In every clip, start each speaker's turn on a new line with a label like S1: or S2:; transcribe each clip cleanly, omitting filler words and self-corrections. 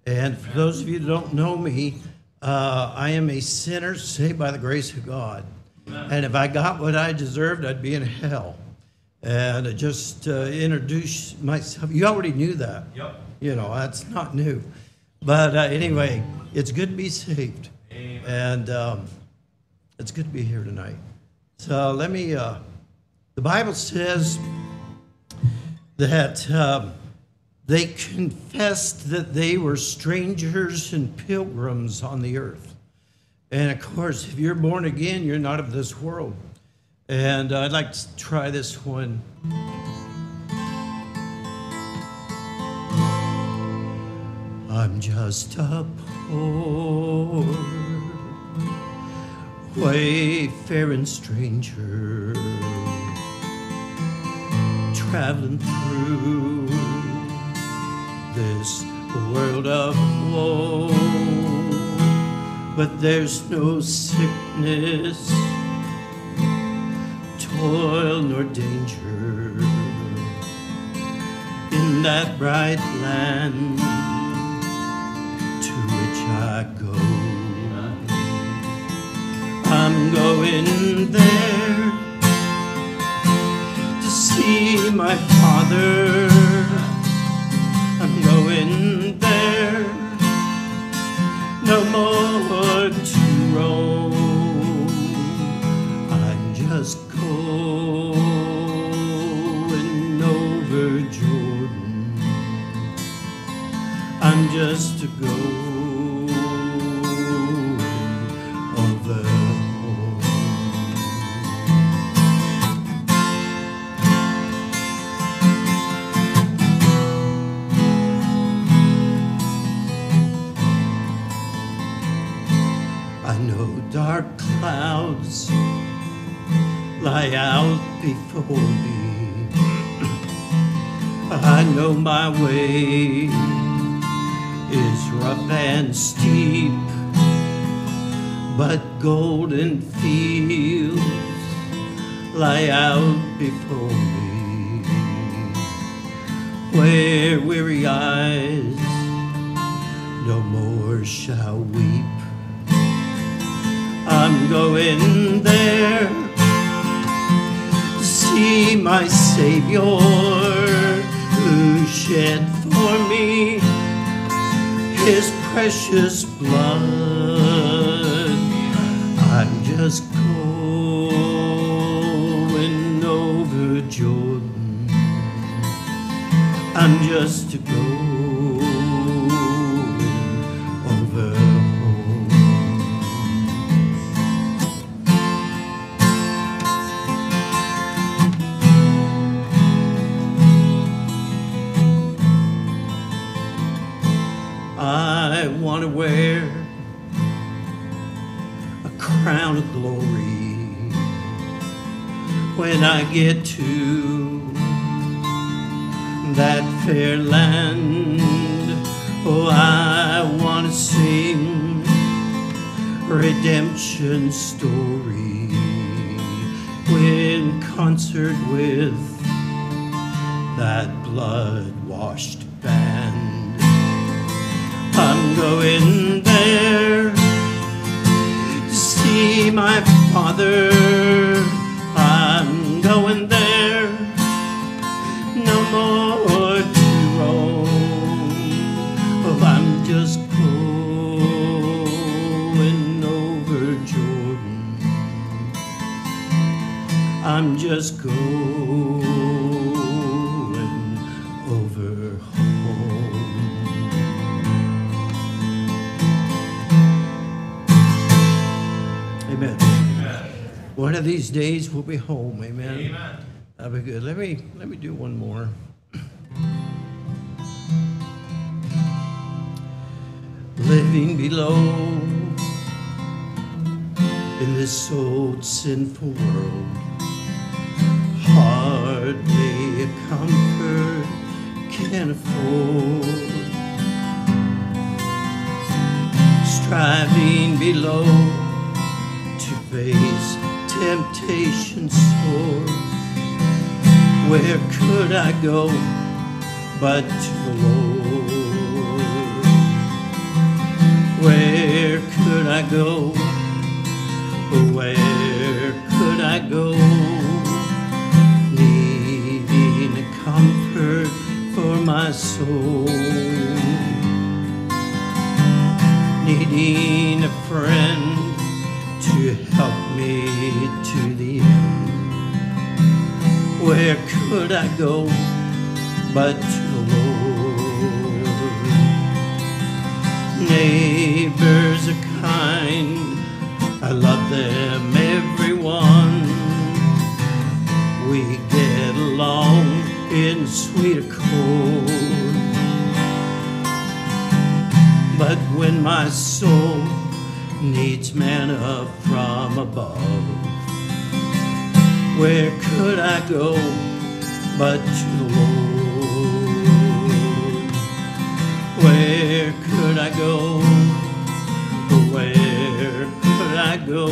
S1: And for those of you who don't know me, I am a sinner saved by the grace of God. And if I got what I deserved, I'd be in hell. And I just introduce myself. You already knew that.
S2: Yep.
S1: You know, that's not new. But anyway, it's good to be saved.
S2: Amen.
S1: And it's good to be here tonight. So let me, the Bible says that they confessed that they were strangers and pilgrims on the earth. And of course, if you're born again, you're not of this world. And I'd like to try this one. I'm just a poor, wayfaring stranger, traveling through this world of woe. But there's no sickness, toil, nor danger in that bright land to which I go. I'm going there to see my Father. I'm going there no more to roam. I'm just going over Jordan. I'm just going over home. I know dark clouds lie out before me. I know my way is rough and steep, but golden fields lie out before me, where weary eyes no more shall weep. I'm going there to see my Savior who shed for me His precious blood. I'm just going over Jordan. I'm just going over home. I want to wear a crown of glory when I get to that fair land. Oh, I want to sing redemption story in concert with that blood-washed band. I'm going there to see my Father. I'm going there no more to roam. Oh, I'm just going over Jordan. I'm just going over home. Amen.
S2: Amen.
S1: One of these days we'll be home. Amen.
S2: Amen.
S1: That'll be good. Let me do one more. Living below in this old sinful world, hardly a comfort can afford. Striving below to face temptation sore. Where could I go but to the Lord? I go? Where could I go? Needing a comfort for my soul, needing a friend to help me to the end. Where could I go but to the Lord? Neighbors are kind, I love them, everyone. We get along in sweet accord. But when my soul needs manna from above, where could I go but to the Lord? Where could I go? Where could I go?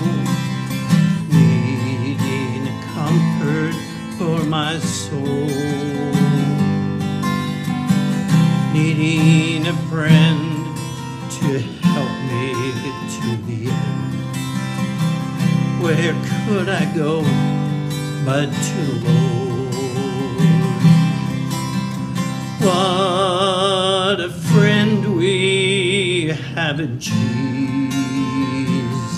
S1: Needing a comfort for my soul, needing a friend to help me to the end. Where could I go but to the Lord? What a friend we have in Jesus.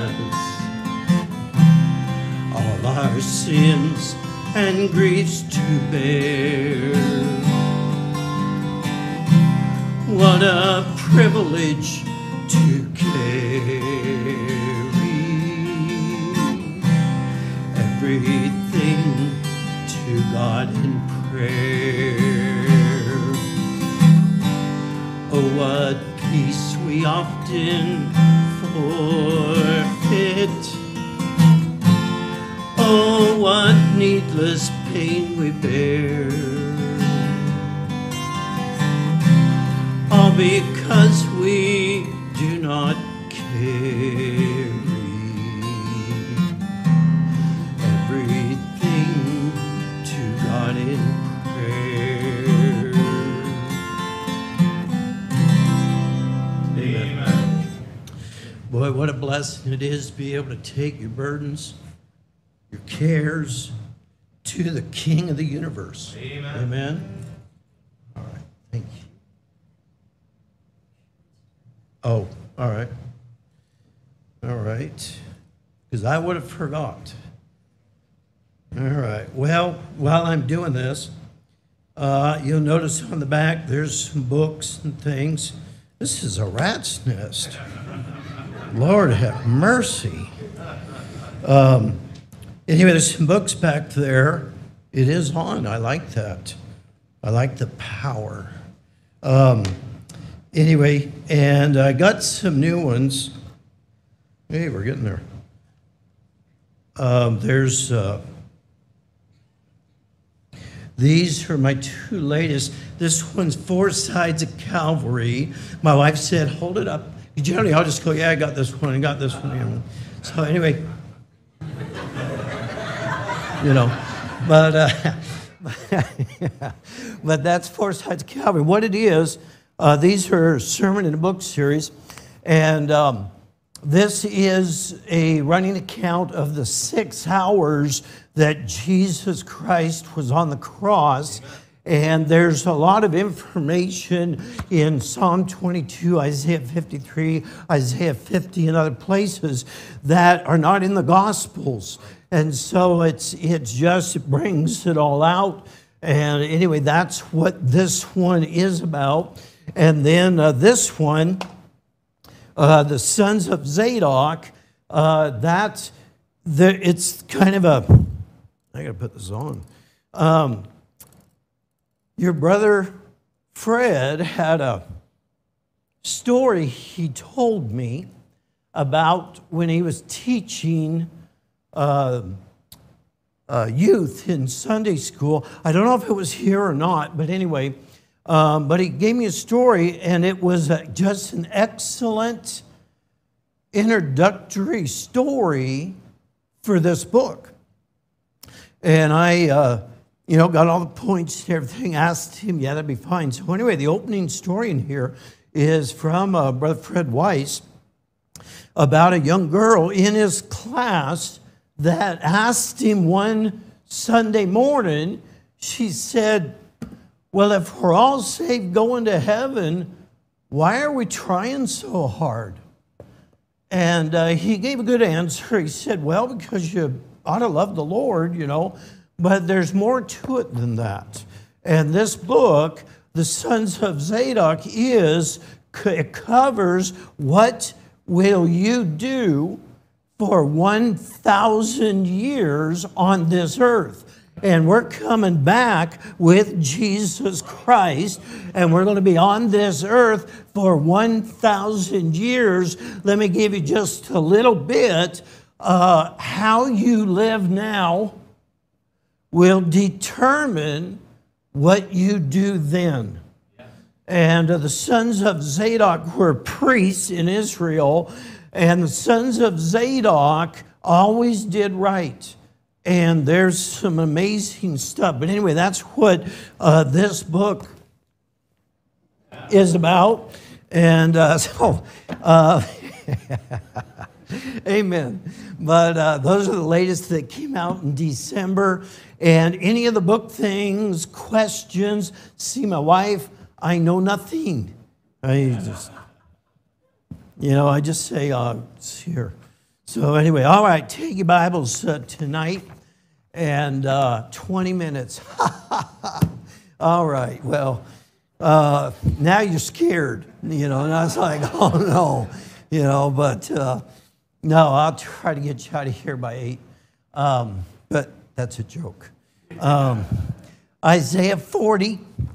S1: All our sins and griefs to bear. What a privilege to carry everything to God in prayer. Oh, what peace we often forfeit. Oh, what needless pain we bear. All because we do not carry everything to God in prayer. Amen. Boy, what a blessing it is to be able to take your burdens, your cares, to the King of the universe. Amen. Amen. All right. Thank you. Oh, all right. All right. Because I would have forgot. All right. Well, while I'm doing this, you'll notice on the back there's some books and things. This is a rat's nest. Lord have mercy. Anyway, there's some books back there. It is on. I like that. I like the power. Anyway, and I got some new ones. Hey, we're getting there. These are my two latest. This one's Four Sides of Calvary. My wife said, hold it up. Generally, I'll just go, yeah, I got this one, I got this one. So anyway, you know, but that's Four Sides of Calvary. What it is, these are sermon in a book series, and this is a running account of the 6 hours that Jesus Christ was on the cross. And there's a lot of information in Psalm 22, Isaiah 53, Isaiah 50, and other places that are not in the Gospels. And so it brings it all out. And anyway, that's what this one is about. And then this one, the Sons of Zadok, it's kind of a, I got to put this on. Your brother Fred had a story he told me about when he was teaching youth in Sunday school. I don't know if it was here or not, but anyway, but he gave me a story, and it was just an excellent introductory story for this book. And I got all the points and everything, asked him, yeah, that'd be fine. So anyway, the opening story in here is from Brother Fred Weiss. about a young girl in his class that asked him one Sunday morning, she said, well, if we're all saved going to heaven, why are we trying so hard? And he gave a good answer. He said, well, because you ought to love the Lord, you know, but there's more to it than that. And this book, The Sons of Zadok, it covers what will you do for 1,000 years on this earth. And we're coming back with Jesus Christ, and we're going to be on this earth for 1,000 years. Let me give you just a little bit. How you live now will determine what you do then. And the sons of Zadok were priests in Israel, and the sons of Zadok always did right. And there's some amazing stuff. But anyway, that's what this book is about. And amen. But those are the latest that came out in December. And any of the book things, questions, see my wife, I know nothing. I just say, it's here. So anyway, all right, take your Bibles tonight and 20 minutes. All right, well, now you're scared, and I was like, oh no, but no, I'll try to get you out of here by 8. But that's a joke. Isaiah 40,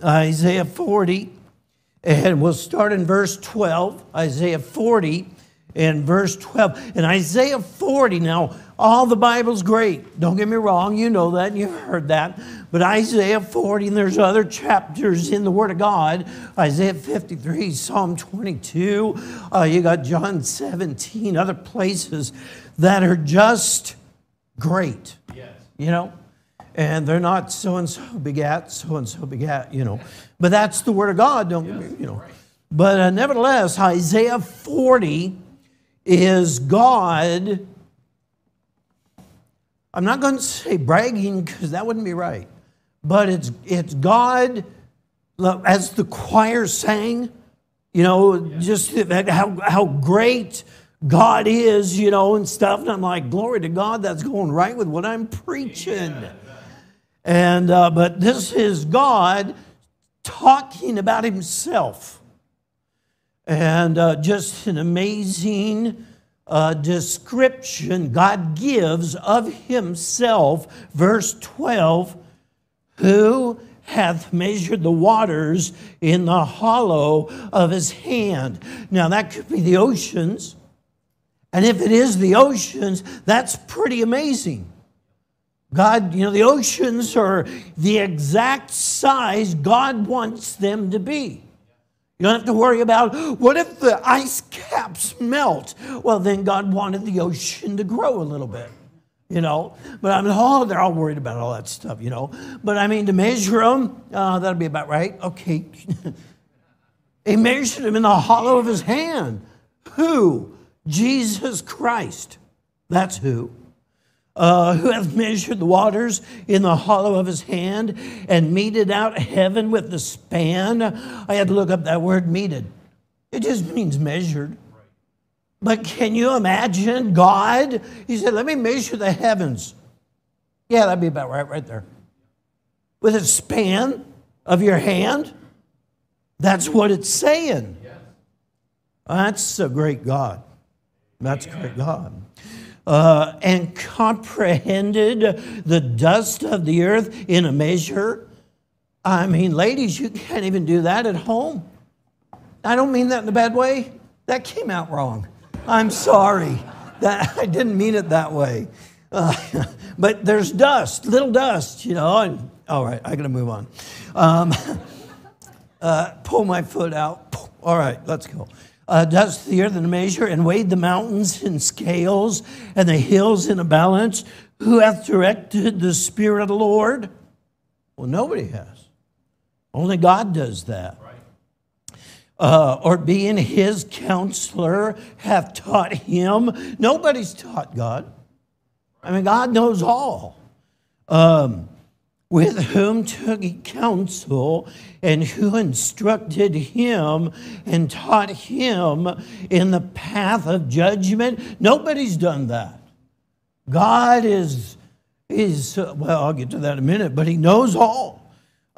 S1: and we'll start in verse 12, Isaiah 40. In verse 12, in Isaiah 40, now, all the Bible's great. Don't get me wrong, you know that, and you've heard that. But Isaiah 40, and there's other chapters in the Word of God. Isaiah 53, Psalm 22, you got John 17, other places that are just great. Yes. And they're not so-and-so begat, But that's the Word of God, Right. But nevertheless, Isaiah 40 is God, I'm not going to say bragging because that wouldn't be right, but it's God, as the choir sang, just how great God is, and stuff. And I'm like, glory to God, that's going right with what I'm preaching. And but this is God talking about himself. And just an amazing description God gives of himself. Verse 12, who hath measured the waters in the hollow of his hand. Now that could be the oceans. And if it is the oceans, that's pretty amazing. God, the oceans are the exact size God wants them to be. You don't have to worry about, what if the ice caps melt? Well, then God wanted the ocean to grow a little bit, But they're all worried about all that stuff, But to measure them, that'll be about right. Okay. He measured them in the hollow of his hand. Who? Jesus Christ. That's who. Who hath measured the waters in the hollow of his hand and meted out heaven with the span. I had to look up that word, meted. It just means measured. But can you imagine God? He said, let me measure the heavens. Yeah, that'd be about right there. With a span of your hand. That's what it's saying. That's a great God. That's a great God. And comprehended the dust of the earth in a measure. Ladies, you can't even do that at home. I don't mean that in a bad way. That came out wrong. I'm sorry. I didn't mean it that way. But there's dust, little dust, And, all right, I got to move on. Pull my foot out. All right, let's go. Dust the earth in a measure, and weighed the mountains in scales, and the hills in a balance. Who hath directed the Spirit of the Lord? Well, nobody has. Only God does that. Right. or being his counselor have taught him. Nobody's taught God. I mean, God knows all. With whom took he counsel, and who instructed him and taught him in the path of judgment. Nobody's done that. God is well, I'll get to that in a minute, but he knows all.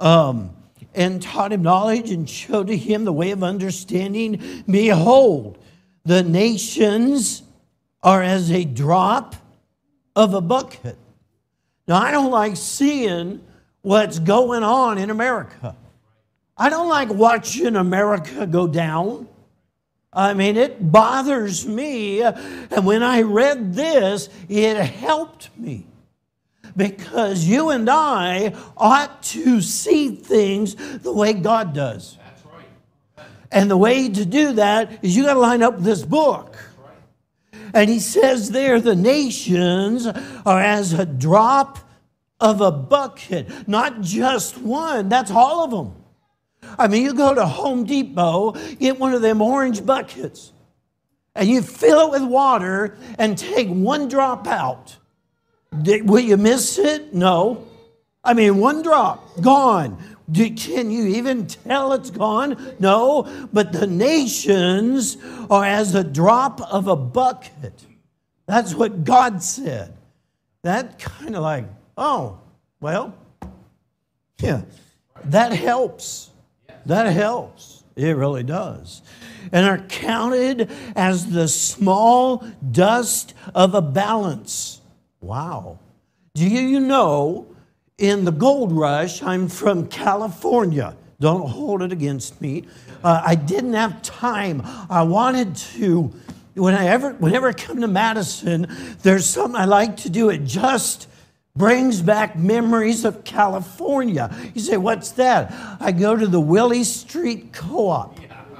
S1: And taught him knowledge and showed to him the way of understanding. Behold, the nations are as a drop of a bucket. Now, I don't like seeing what's going on in America. I don't like watching America go down. I mean, it bothers me. And when I read this, it helped me. Because you and I ought to see things the way God does.
S2: That's right.
S1: And the way to do that is you got to line up this book. And he says there, the nations are as a drop of a bucket. Not just one, that's all of them. I mean, you go to Home Depot, get one of them orange buckets, and you fill it with water and take one drop out. Will you miss it? No. I mean, one drop, gone. Can you even tell it's gone? No. But the nations are as a drop of a bucket. That's what God said. That kind of like, oh, well, yeah, that helps. That helps. It really does. And are counted as the small dust of a balance. Wow. Do you know, in the gold rush, I'm from California. Don't hold it against me. I didn't have time. I wanted to, whenever I come to Madison, there's something I like to do. It just brings back memories of California. You say, what's that? I go to the Willie Street Co-op.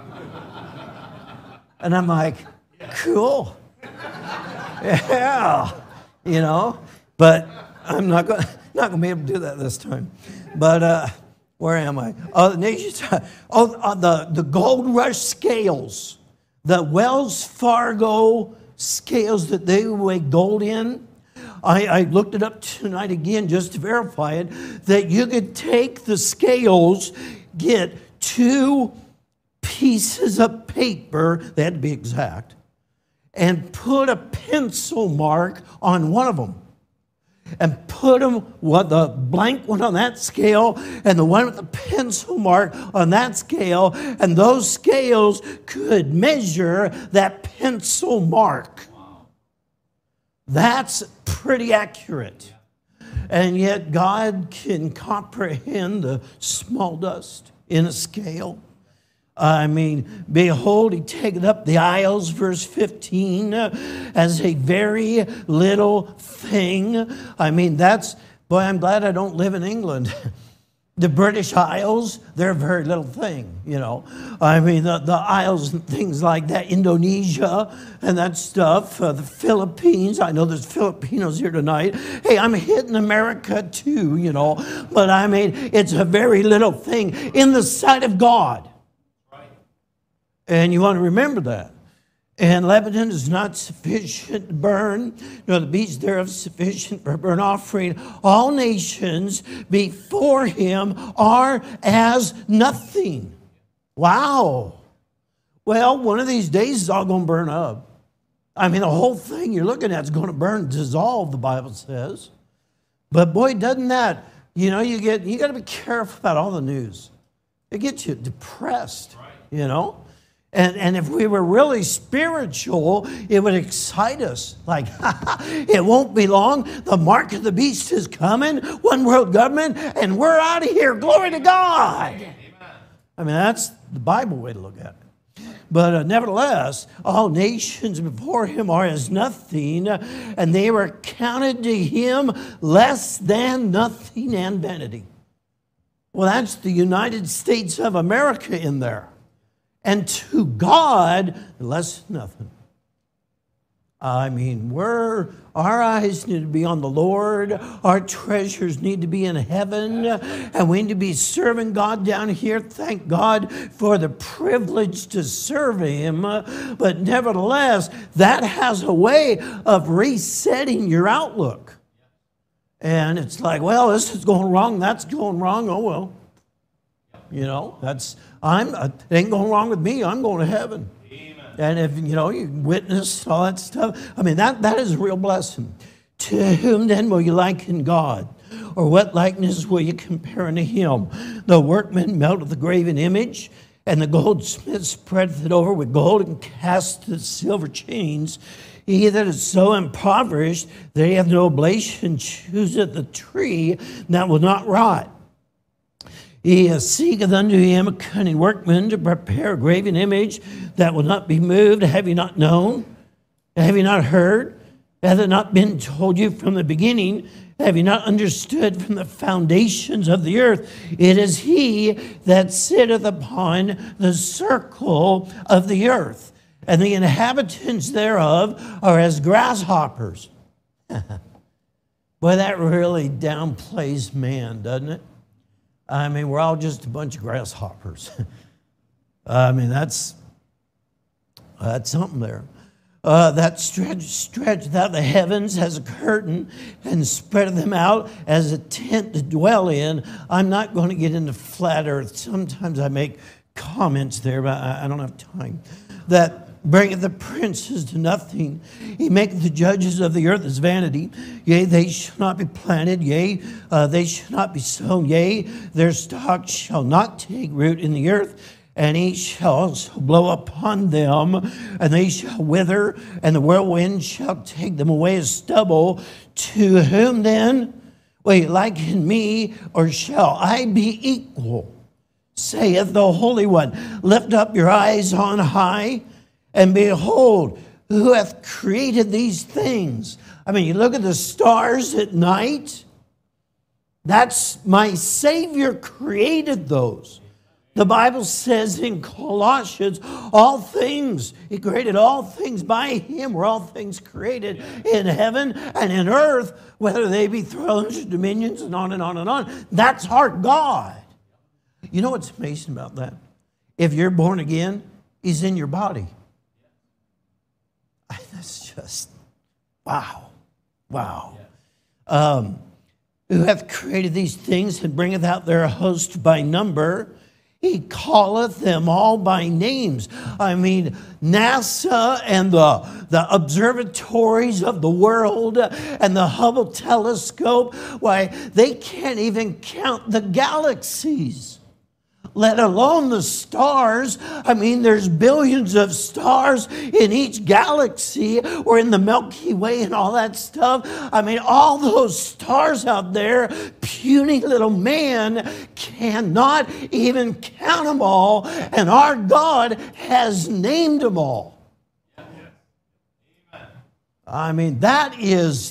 S1: And I'm like, cool. Yeah. You know, but I'm not going to be able to do that this time. But where am I? Oh, the gold rush scales, the Wells Fargo scales that they weigh gold in. I looked it up tonight again just to verify it, that you could take the scales, get 2 pieces of paper, they had to be exact, and put a pencil mark on one of them. And put the blank one on that scale and the one with the pencil mark on that scale. And those scales could measure that pencil mark. Wow. That's pretty accurate. And yet God can comprehend the small dust in a scale. I mean, behold, he taketh up the isles, verse 15, as a very little thing. I mean, boy, I'm glad I don't live in England. The British Isles, they're a very little thing, you know. I mean, the Isles and things like that, Indonesia and that stuff, the Philippines. I know there's Filipinos here tonight. Hey, I'm hitting America too, you know. But I mean, it's a very little thing in the sight of God. And you want to remember that. And Lebanon is not sufficient to burn, nor the beasts thereof sufficient for burnt offering. All nations before him are as nothing. Wow. Well, one of these days it's all going to burn up. I mean, the whole thing you're looking at is going to burn, dissolve, the Bible says. But boy, doesn't that, you know, you got to be careful about all the news. It gets you depressed, you know. And if we were really spiritual, it would excite us. Like, it won't be long. The mark of the beast is coming. One world government, and we're out of here. Glory to God. Amen. I mean, that's the Bible way to look at it. But nevertheless, all nations before him are as nothing, and they were counted to him less than nothing and vanity. Well, that's the United States of America in there. And to God, less than nothing. I mean, our eyes need to be on the Lord. Our treasures need to be in heaven. And we need to be serving God down here. Thank God for the privilege to serve Him. But nevertheless, that has a way of resetting your outlook. And it's like, well, this is going wrong. That's going wrong. Oh, well. You know, it ain't going wrong with me. I'm going to heaven. And if, you witness all that stuff, I mean, that is a real blessing. To whom then will you liken God? Or what likeness will you compare unto Him? The workman melteth the graven image, and the goldsmith spreadeth it over with gold, and casteth silver chains. He that is so impoverished that he hath no oblation chooseth the tree that will not rot. He seeketh unto him a cunning workman to prepare a graven image that will not be moved. Have you not known? Have you not heard? Hath it not been told you from the beginning? Have you not understood from the foundations of the earth? It is He that sitteth upon the circle of the earth, and the inhabitants thereof are as grasshoppers. Boy, that really downplays man, doesn't it? I mean, we're all just a bunch of grasshoppers. I mean, that's something there. That stretched out the heavens as a curtain and spread them out as a tent to dwell in. I'm not going to get into flat earth. Sometimes I make comments there, but I don't have time. That bringeth the princes to nothing. He maketh the judges of the earth as vanity. Yea, they shall not be planted. Yea, they shall not be sown. Yea, their stock shall not take root in the earth. And He shall also blow upon them, and they shall wither, and the whirlwind shall take them away as stubble. To whom then will you liken me, or shall I be equal? Saith the Holy One. Lift up your eyes on high, and behold, who hath created these things? I mean, you look at the stars at night. That's my Savior created those. The Bible says in Colossians, all things, He created all things by Him, were all things created in heaven and in earth, whether they be thrones or dominions, and on and on and on. That's our God. You know what's amazing about that? If you're born again, He's in your body. That's just, wow. Who hath created these things and bringeth out their host by number. He calleth them all by names. I mean, NASA and the observatories of the world and the Hubble telescope, why, they can't even count the galaxies, let alone the stars. I mean, there's billions of stars in each galaxy or in the Milky Way and all that stuff. I mean, all those stars out there, puny little man cannot even count them all, and our God has named them all. I mean, that is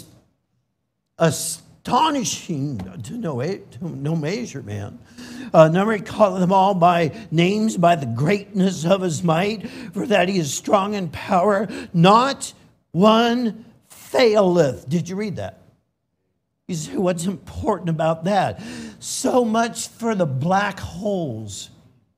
S1: astonishing to no measure, man. Number, He calleth them all by names, by the greatness of His might, for that He is strong in power. Not one faileth. Did you read that? You say, what's important about that? So much for the black holes.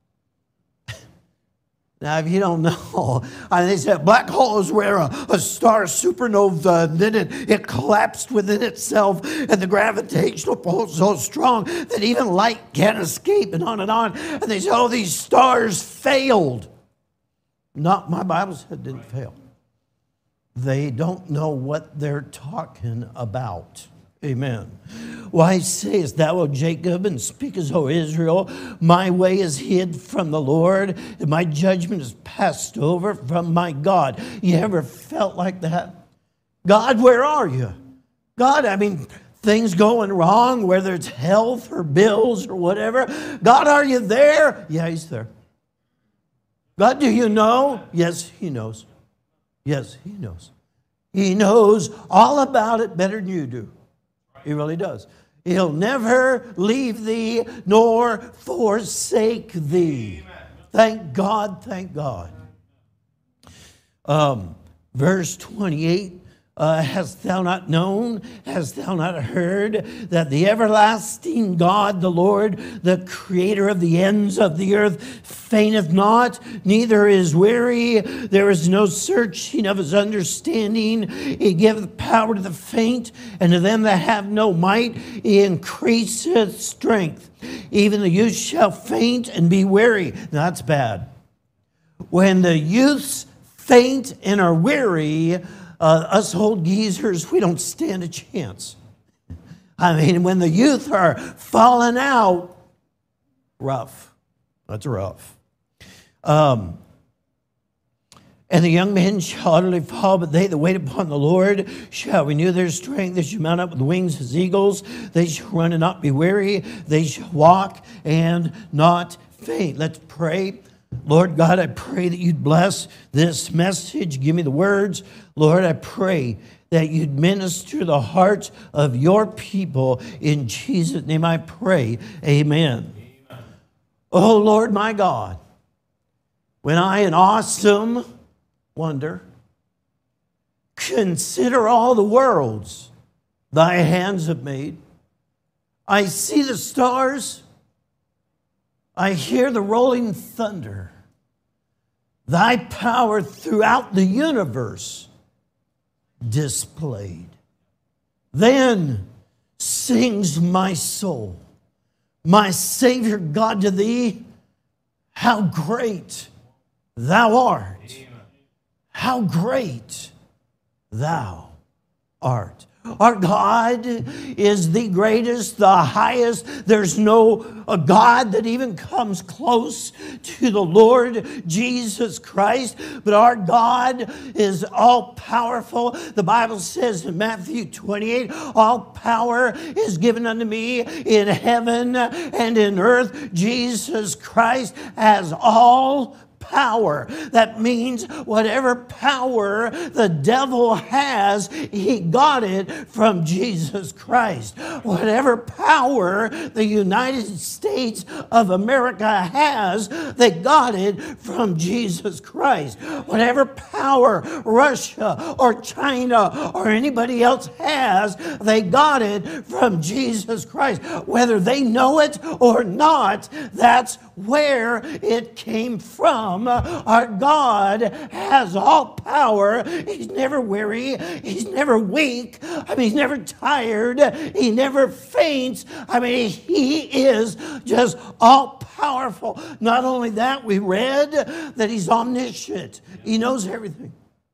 S1: Now, if you don't know, they said black hole is where a star supernova, then it collapsed within itself, and the gravitational pull is so strong that even light can't escape, and on and on. And they say, oh, these stars failed. Not, my Bible said didn't fail. They don't know what they're talking about. Amen. Why sayest thou, O Jacob, and speakest, O Israel, my way is hid from the Lord, and my judgment is passed over from my God. You ever felt like that? God, where are you? God, I mean, things going wrong, whether it's health or bills or whatever. God, are you there? Yeah, He's there. God, do you know? Yes, He knows. Yes, He knows. He knows all about it better than you do. He really does. He'll never leave thee nor forsake thee. Amen. Thank God, thank God. Verse 28, hast thou not known, hast thou not heard, that the everlasting God, the Lord, the creator of the ends of the earth, fainteth not, neither is weary. There is no searching of his understanding. He giveth power to the faint, and to them that have no might he increaseth strength. Even the youth shall faint and be weary. Now, that's bad. When the youths faint and are weary, us old geezers, we don't stand a chance. I mean, when the youth are falling out, rough. That's rough. And the young men shall utterly fall, but they that wait upon the Lord shall renew their strength. They shall mount up with wings as eagles. They shall run and not be weary. They shall walk and not faint. Let's pray. Lord God, I pray that you'd bless this message. Give me the words. Lord, I pray that you'd minister the hearts of your people. In Jesus' name I pray. Amen. Amen. Oh, Lord, my God, when I, in awesome wonder, consider all the worlds thy hands have made, I see the stars, I hear the rolling thunder, thy power throughout the universe displayed. Then sings my soul, my Savior God, to thee, how great thou art. How great thou art. Our God is the greatest, the highest. There's no a God that even comes close to the Lord Jesus Christ. But our God is all-powerful. The Bible says in Matthew 28, all power is given unto me in heaven and in earth. Jesus Christ has all power. That means whatever power the devil has, he got it from Jesus Christ. Whatever power the United States of America has, they got it from Jesus Christ. Whatever power Russia or China or anybody else has, they got it from Jesus Christ. Whether they know it or not, that's where it came from. Our God has all power. He's never weary. He's never weak. I mean, he's never tired. He never faints. I mean, he is just all powerful. Not only that, we read that he's omniscient. He knows everything.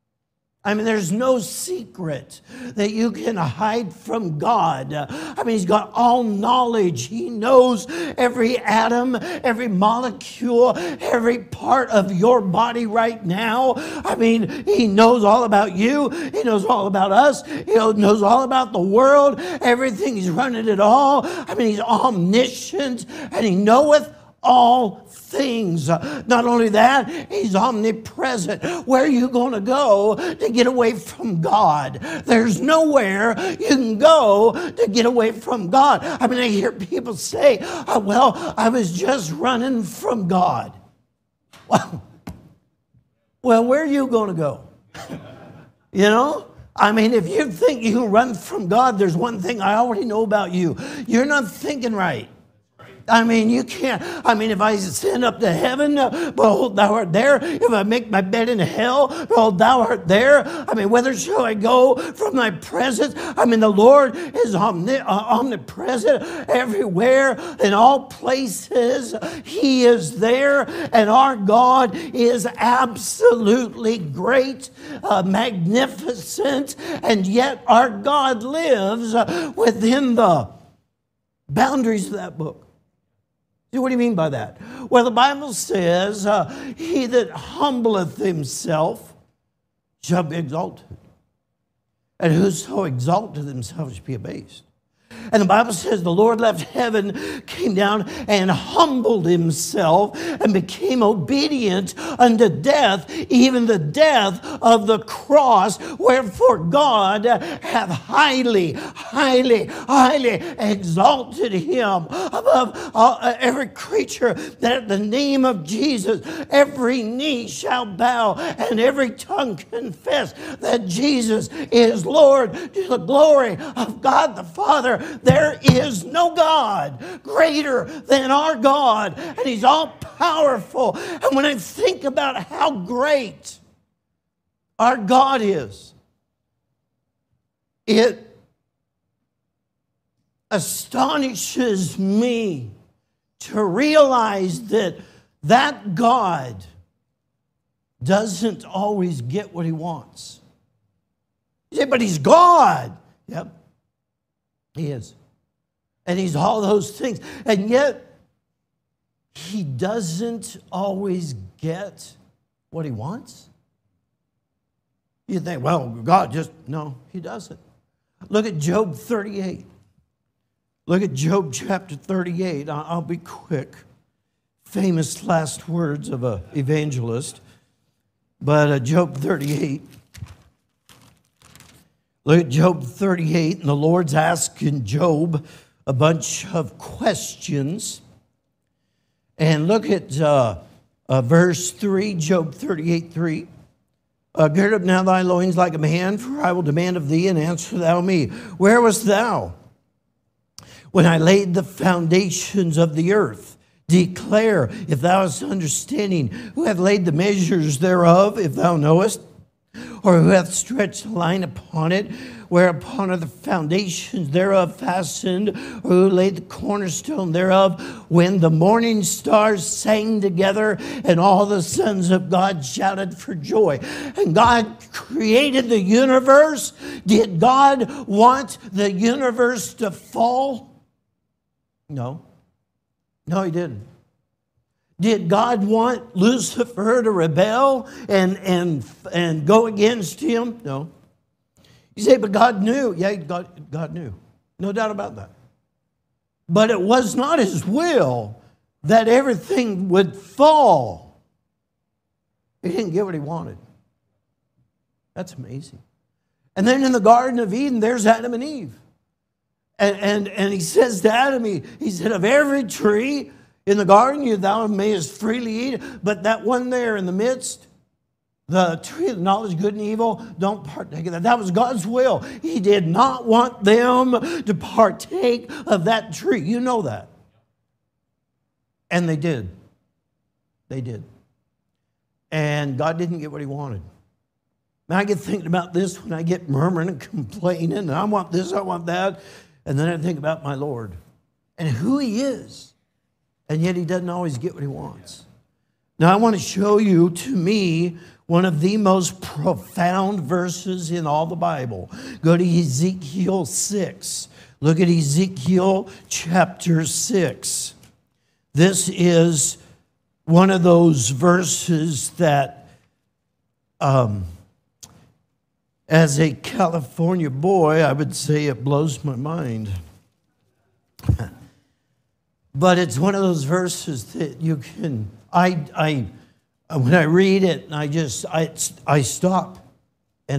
S1: I mean, there's no secret that you can hide from God. I mean, he's got all knowledge. He knows every atom, every molecule, every part of your body right now. I mean, he knows all about you. He knows all about us. He knows all about the world. Everything. He's running it all. I mean, he's omniscient, and he knoweth all things. Not only that, he's omnipresent. Where are you going to go to get away from God? There's nowhere you can go to get away from God. I mean, I hear people say, oh, well, I was just running from God. Well, where are you going to go? You know? I mean, if you think you can run from God, there's one thing I already know about you. You're not thinking right. I mean, you can't. I mean, if I ascend up to heaven, behold, thou art there. If I make my bed in hell, behold, thou art there. I mean, whither shall I go from thy presence? I mean, the Lord is omnipresent everywhere, in all places. He is there, and our God is absolutely great, magnificent, and yet our God lives within the boundaries of that book. What do you mean by that? Well, the Bible says, he that humbleth himself shall be exalted, and whoso exalteth himself shall be abased. And the Bible says the Lord left heaven, came down and humbled himself and became obedient unto death, even the death of the cross. Wherefore God hath highly, highly, highly exalted him above every creature, that at the name of Jesus every knee shall bow and every tongue confess that Jesus is Lord, to the glory of God the Father. There is no God greater than our God, and he's all powerful. And when I think about how great our God is, it astonishes me to realize that that God doesn't always get what he wants. You say, but he's God. Yep. He is. And he's all those things. And yet, he doesn't always get what he wants. You think, well, God just, no, he doesn't. Look at Job 38. Look at Job chapter 38. I'll be quick. Famous last words of an evangelist. But Job 38. Look at Job 38, and the Lord's asking Job a bunch of questions. And look at verse 3, Job 38, 3. Gird up now thy loins like a man, for I will demand of thee, and answer thou me. Where wast thou when I laid the foundations of the earth? Declare, if thou hast understanding, who hath laid the measures thereof, if thou knowest? Or who hath stretched a line upon it, whereupon are the foundations thereof fastened? Or who laid the cornerstone thereof, when the morning stars sang together, and all the sons of God shouted for joy? And God created the universe. Did God want the universe to fall? No. No, he didn't. Did God want Lucifer to rebel and go against him? No. You say, but God knew. Yeah, God knew. No doubt about that. But it was not his will that everything would fall. He didn't get what he wanted. That's amazing. And then in the Garden of Eden, there's Adam and Eve. And he says to Adam, he said, of every tree in the garden thou mayest freely eat, but that one there in the midst, the tree of the knowledge of good and evil, don't partake of that. That was God's will. He did not want them to partake of that tree. You know that. And they did. They did. And God didn't get what he wanted. Now I get thinking about this when I get murmuring and complaining, and I want this, I want that. And then I think about my Lord and who he is. And yet he doesn't always get what he wants. Now I want to show you, to me, one of the most profound verses in all the Bible. Go to Ezekiel 6. Look at Ezekiel chapter 6. This is one of those verses that, as a California boy, I would say it blows my mind. But it's one of those verses that you can, when I read it, I stop, and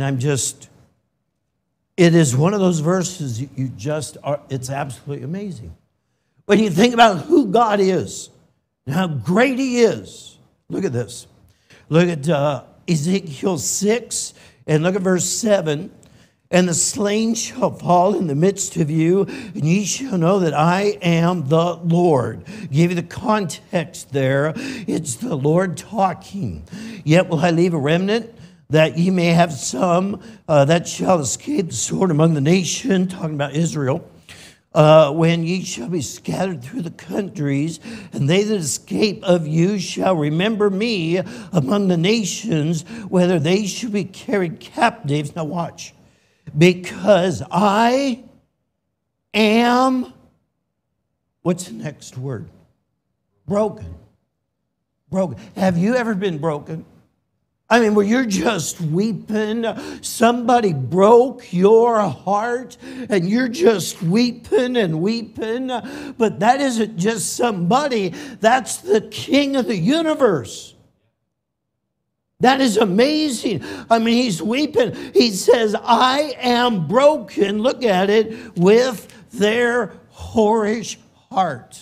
S1: it is one of those verses it's absolutely amazing. When you think about who God is, and how great he is, look at this. Look at Ezekiel 6, and look at verse 7. And the slain shall fall in the midst of you, and ye shall know that I am the Lord. Give you the context there. It's the Lord talking. Yet will I leave a remnant, that ye may have some that shall escape the sword among the nation, talking about Israel. When ye shall be scattered through the countries, and they that escape of you shall remember me among the nations, whether they should be carried captives. Now watch. Because I am, what's the next word? Broken. Broken. Have you ever been broken? I mean, where you're just weeping. Somebody broke your heart and you're just weeping and weeping. But that isn't just somebody. That's the King of the universe. That is amazing. I mean, he's weeping. He says, I am broken, look at it, with their whorish heart.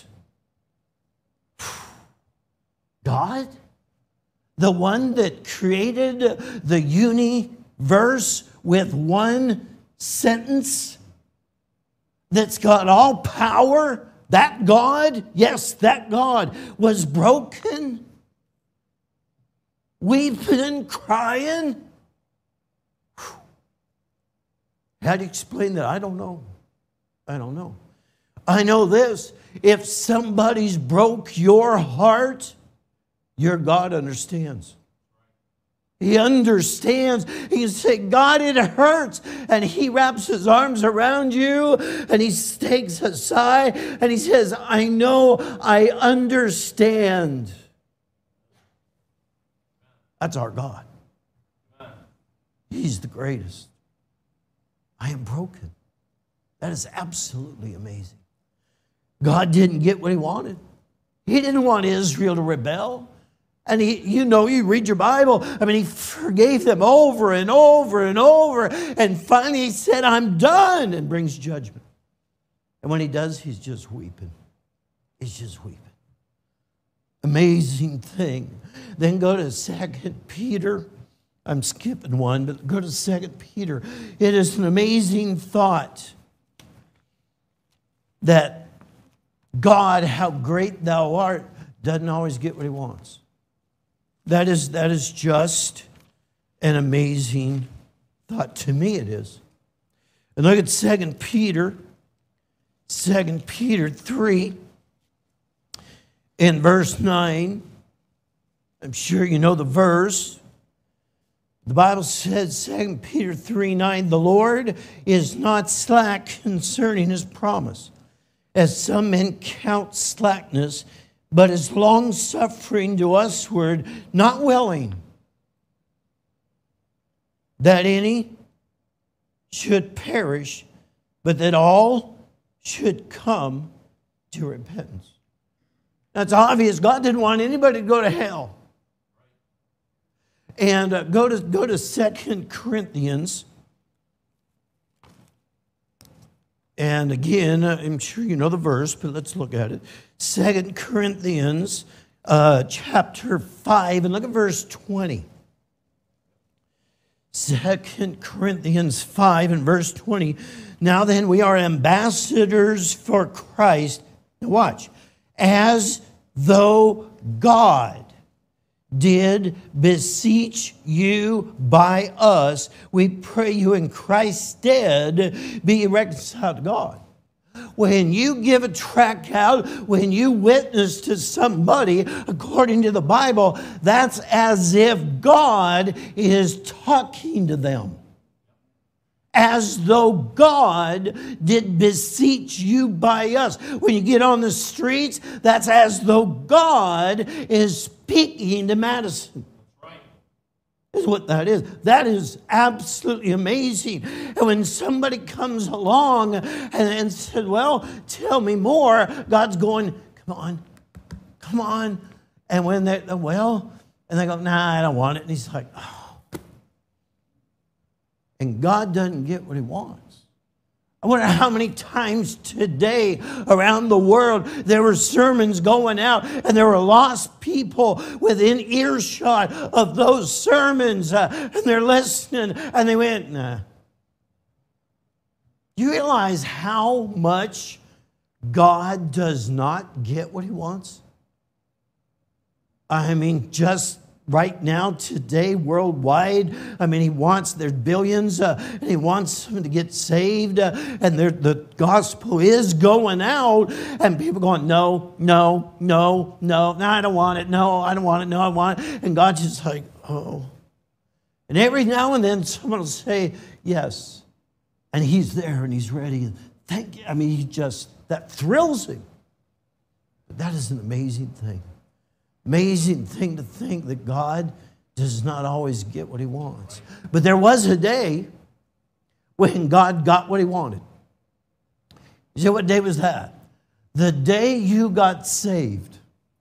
S1: God? The one that created the universe with one sentence, that's got all power, that God, yes, that God was broken, weeping, crying. How do you explain that? I don't know. I don't know. I know this. If somebody's broke your heart, your God understands. He understands. He can say, God, it hurts. And he wraps his arms around you and he takes a sigh and he says, I know, I understand. That's our God. He's the greatest. I am broken. That is absolutely amazing. God didn't get what he wanted. He didn't want Israel to rebel. And you read your Bible. I mean, he forgave them over and over and over. And finally he said, I'm done, and brings judgment. And when he does, he's just weeping. He's just weeping. Amazing thing. Then go to 2 Peter. I'm skipping one, but go to 2 Peter. It is an amazing thought that God, how great thou art, doesn't always get what he wants. That is just an amazing thought. To me it is. And look at 2 Peter 3 in verse 9. I'm sure you know the verse. The Bible says, 2 Peter 3:9, the Lord is not slack concerning his promise, as some men count slackness, but is long-suffering to usward, not willing that any should perish, but that all should come to repentance. That's obvious. God didn't want anybody to go to hell. And go to 2 Corinthians. And again, I'm sure you know the verse, but let's look at it. 2 Corinthians chapter 5, and look at verse 20. 2 Corinthians 5 and verse 20. Now then, we are ambassadors for Christ. Now watch. As though God did beseech you by us, we pray you in Christ's stead, be ye reconciled to God. When you give a tract out, when you witness to somebody, according to the Bible, that's as if God is talking to them. As though God did beseech you by us. When you get on the streets, that's as though God is speaking to Madison. Is what that is. That is absolutely amazing. And when somebody comes along and said, well, tell me more, God's going, come on. And when they go, nah, I don't want it. And he's like, oh. And God doesn't get what he wants. I wonder how many times today around the world there were sermons going out and there were lost people within earshot of those sermons and they're listening and they went, nah. Do you realize how much God does not get what he wants? I mean, just right now, today, worldwide, I mean, he wants, there's billions, and he wants them to get saved, and the gospel is going out, and people going, no, I don't want it, no, I don't want it, no, I want it, and God's just like, oh. And every now and then, someone will say, yes, and he's there, and he's ready, and thank you, I mean, that thrills him. But that is an amazing thing. Amazing thing to think that God does not always get what he wants. But there was a day when God got what he wanted. You say, what day was that? The day you got saved,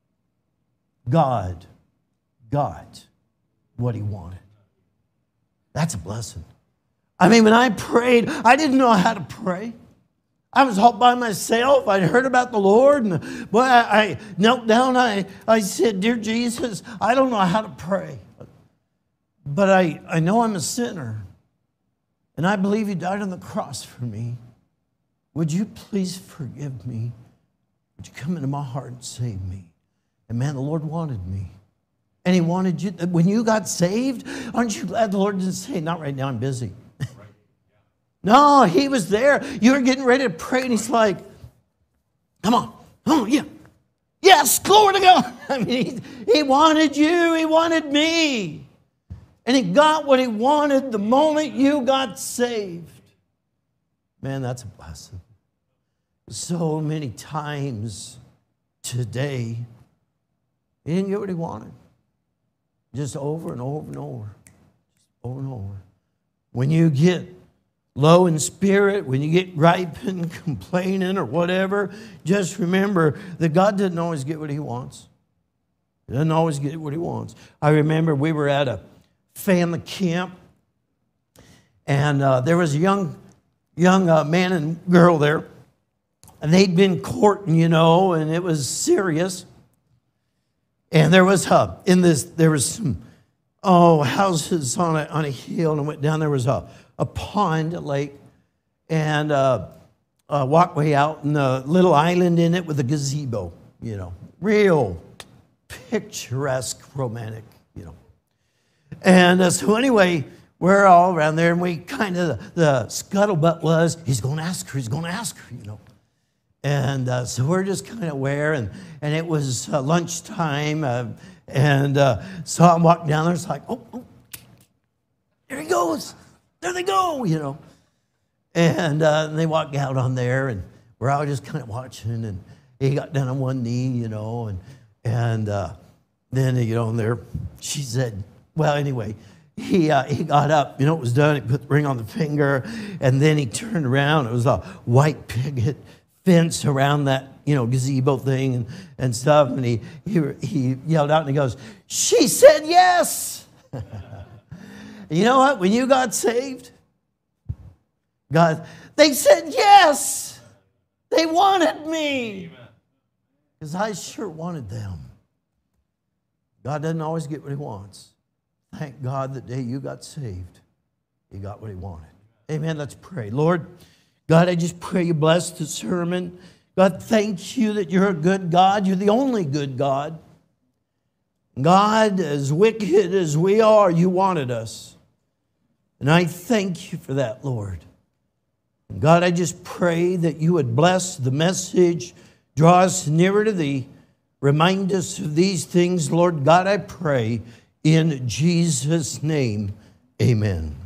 S1: God got what he wanted. That's a blessing. I mean, when I prayed, I didn't know how to pray. I was all by myself. I'd heard about the Lord. And boy, I knelt down. I said, dear Jesus, I don't know how to pray. But I know I'm a sinner. And I believe you died on the cross for me. Would you please forgive me? Would you come into my heart and save me? And man, the Lord wanted me. And he wanted you. When you got saved, aren't you glad the Lord didn't say, not right now, I'm busy. No, he was there. You were getting ready to pray, and he's like, come on. Oh, yeah. Yes, glory to God. I mean, he wanted you. He wanted me. And he got what he wanted the moment you got saved. Man, that's a blessing. So many times today, he didn't get what he wanted. Just over and over and over. Just over and over. When you get low in spirit, when you get griping, complaining, or whatever, just remember that God doesn't always get what he wants. He doesn't always get what he wants. I remember we were at a family camp, and there was a young man and girl there, and they'd been courting, and it was serious. And there was some houses on a hill, and I went down. There was a pond, a lake, and a walkway out, and a little island in it with a gazebo. Real picturesque, romantic. And so anyway, we're all around there, and we kind of, the scuttlebutt was, he's going to ask her. And so we're just kind of aware, and it was lunchtime, so I'm walking down there, it's like, oh, there he goes. There they go, And they walk out on there, and we're all just kind of watching, and he got down on one knee, and then, and there, she said, well, anyway, he got up, it was done, he put the ring on the finger, and then he turned around, it was a white picket fence around that, gazebo thing and stuff, and he yelled out, and he goes, she said yes! You know what? When you got saved, they said yes! They wanted me! Because I sure wanted them. God doesn't always get what he wants. Thank God the day you got saved, he got what he wanted. Amen. Let's pray. Lord, God, I just pray you bless the sermon. God, thank you that you're a good God. You're the only good God. God, as wicked as we are, you wanted us. And I thank you for that, Lord. And God, I just pray that you would bless the message, draw us nearer to thee, remind us of these things, Lord God, I pray in Jesus' name, amen.